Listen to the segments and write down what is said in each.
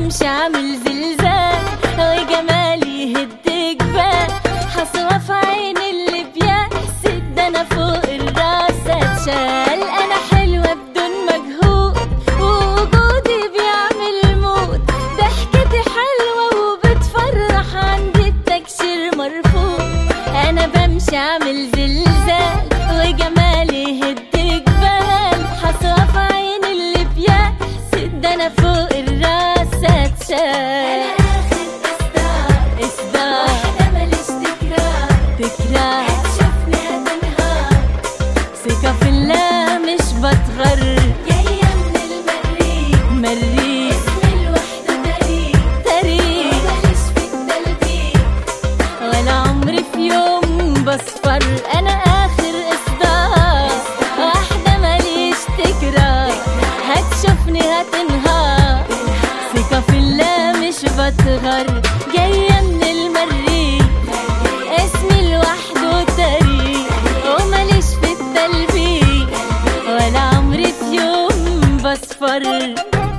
بمشي عامل زلزال وجمالي يهد جبال، حصوة في عين اللي بيحسد، ده انا فوق الراس اتشال. انا حلوة بدون مجهود ووجودي بيعمل موت، ضحكتي حلوة وبتفرح، عندي التكشير مرفوض. انا بمشي عامل زلزال وجمالي يهد جبال، حصوة في عين اللي بيحسد، ده انا فوق الراس اتشال. ثقة في الله مش بتغر، جاية من المريخ، اسمي لوحده تاريخ، ماليش في التلبيك ولا عمري في يوم بصفر. أنا آخر إصدار، واحدة ماليش تكرار، هتشوفني هتنهار. ثقة في الله مش بتغر، جاية من المريخ، اسمي لوحده تاريخ، وماليش في التلبيك ولا عمري في يوم بصفر.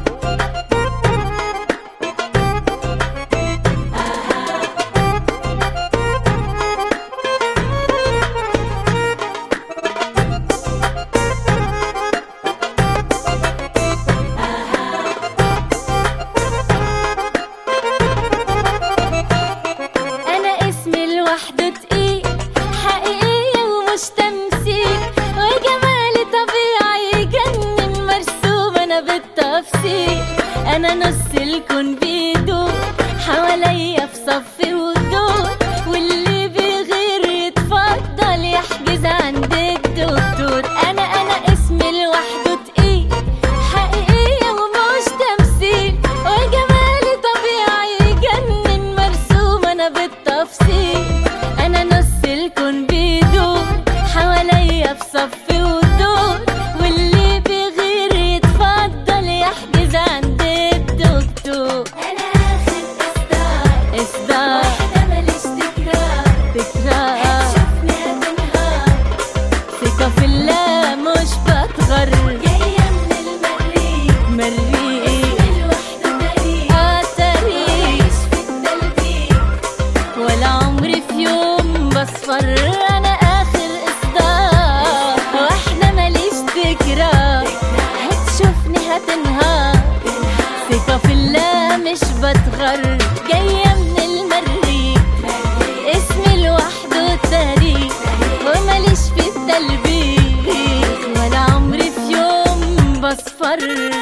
أنا اسمي لوحده تقيل، حقيقية ومش تمثيل، وجمالي طبيعي يجنن، مرسوم أنا بالتفصيل. أنا نص الكون بيدور حواليا في صف ودور، واللي بيغير يتفضل يحجز عند الدكتور. أنا اسمي لوحده تقيل، حقيقية ومش تمثيل، وجمالي طبيعي يجنن، مرسوم أنا بالتفصيل. أنا نص الكون بيدور حواليا في صف ودور، واللي بيغير يتفضل يحجز عند الدكتور. أنا آخر إصدار، واحدة ماليش تكرار، هتشوفني هتنهار. ثقة في الله مش بتغر، جاية من مريخ، اسمي لوحده تاريخ، ماليش في التلبيك ولا عمري في يوم بصفر. أنا آخر إصدار، واحدة ماليش تكرار، هتشوفني هتنهار. ثقة في الله مش بتغر، جاية من المريخ، اسمي لوحده تاريخ، وماليش في التلبيك ولا عمري في يوم بصفر.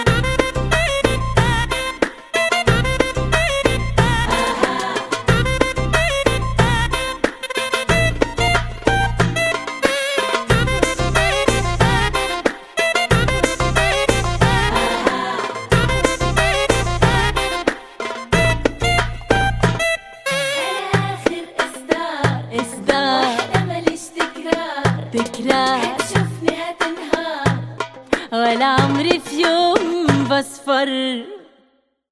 إصدار، واحدة ماليش تكرار، هتشوفني هتنهار. ولا عمري في يوم بصفر.